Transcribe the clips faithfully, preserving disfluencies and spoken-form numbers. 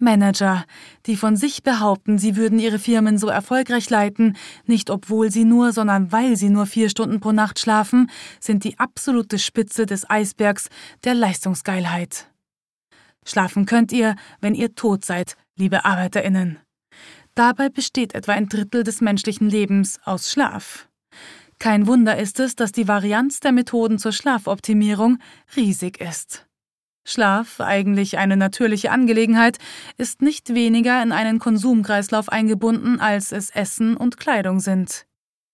Manager, die von sich behaupten, sie würden ihre Firmen so erfolgreich leiten, nicht obwohl sie nur, sondern weil sie nur vier Stunden pro Nacht schlafen, sind die absolute Spitze des Eisbergs der Leistungsgeilheit. Schlafen könnt ihr, wenn ihr tot seid, liebe ArbeiterInnen. Dabei besteht etwa ein Drittel des menschlichen Lebens aus Schlaf. Kein Wunder ist es, dass die Varianz der Methoden zur Schlafoptimierung riesig ist. Schlaf, eigentlich eine natürliche Angelegenheit, ist nicht weniger in einen Konsumkreislauf eingebunden, als es Essen und Kleidung sind.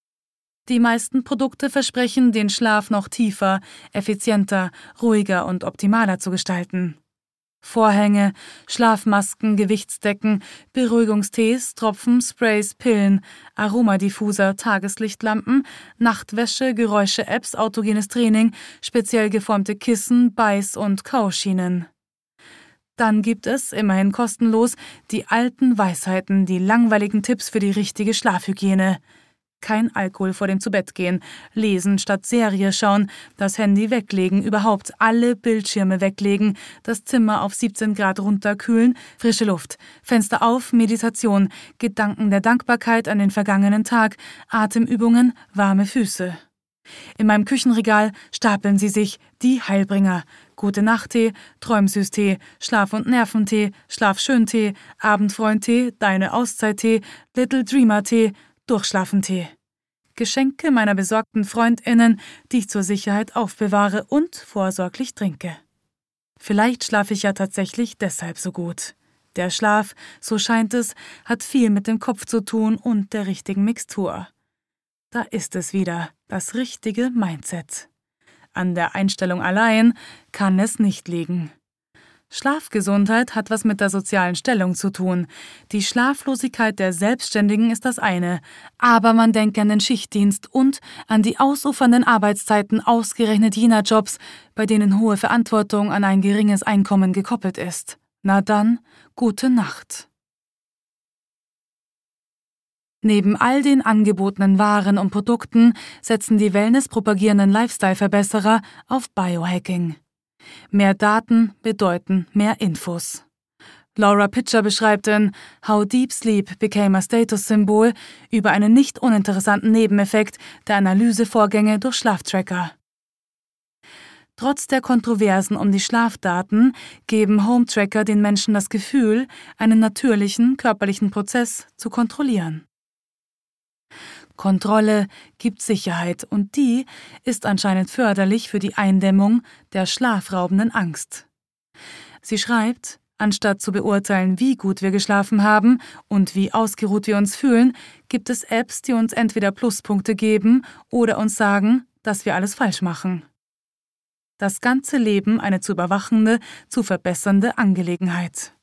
Die meisten Produkte versprechen, den Schlaf noch tiefer, effizienter, ruhiger und optimaler zu gestalten. Vorhänge, Schlafmasken, Gewichtsdecken, Beruhigungstees, Tropfen, Sprays, Pillen, Aromadiffuser, Tageslichtlampen, Nachtwäsche, Geräusche-Apps, autogenes Training, speziell geformte Kissen, Beiß- und Kauschienen. Dann gibt es, immerhin kostenlos, die alten Weisheiten, die langweiligen Tipps für die richtige Schlafhygiene. Kein Alkohol vor dem Zubettgehen, lesen statt Serie schauen, das Handy weglegen, überhaupt alle Bildschirme weglegen, das Zimmer auf siebzehn Grad runterkühlen, frische Luft, Fenster auf, Meditation, Gedanken der Dankbarkeit an den vergangenen Tag, Atemübungen, warme Füße. In meinem Küchenregal stapeln sie sich die Heilbringer. Gute-Nacht-Tee, Träumsüß-Tee, Schlaf- und Nerventee, Schlaf-Schön-Tee, Abendfreund-Tee, Deine Auszeit-Tee, Little Dreamer-Tee, Durchschlafentee. Geschenke meiner besorgten FreundInnen, die ich zur Sicherheit aufbewahre und vorsorglich trinke. Vielleicht schlafe ich ja tatsächlich deshalb so gut. Der Schlaf, so scheint es, hat viel mit dem Kopf zu tun und der richtigen Mixtur. Da ist es wieder, das richtige Mindset. An der Einstellung allein kann es nicht liegen. Schlafgesundheit hat was mit der sozialen Stellung zu tun. Die Schlaflosigkeit der Selbstständigen ist das eine, aber man denke an den Schichtdienst und an die ausufernden Arbeitszeiten ausgerechnet jener Jobs, bei denen hohe Verantwortung an ein geringes Einkommen gekoppelt ist. Na dann, gute Nacht. Neben all den angebotenen Waren und Produkten setzen die Wellness-propagierenden Lifestyle-Verbesserer auf Biohacking. Mehr Daten bedeuten mehr Infos. Laura Pitcher beschreibt in How Deep Sleep Became a Status Symbol über einen nicht uninteressanten Nebeneffekt der Analysevorgänge durch Schlaftracker. Trotz der Kontroversen um die Schlafdaten geben Home-Tracker den Menschen das Gefühl, einen natürlichen körperlichen Prozess zu kontrollieren. Kontrolle gibt Sicherheit und die ist anscheinend förderlich für die Eindämmung der schlafraubenden Angst. Sie schreibt, anstatt zu beurteilen, wie gut wir geschlafen haben und wie ausgeruht wir uns fühlen, gibt es Apps, die uns entweder Pluspunkte geben oder uns sagen, dass wir alles falsch machen. Das ganze Leben eine zu überwachende, zu verbessernde Angelegenheit.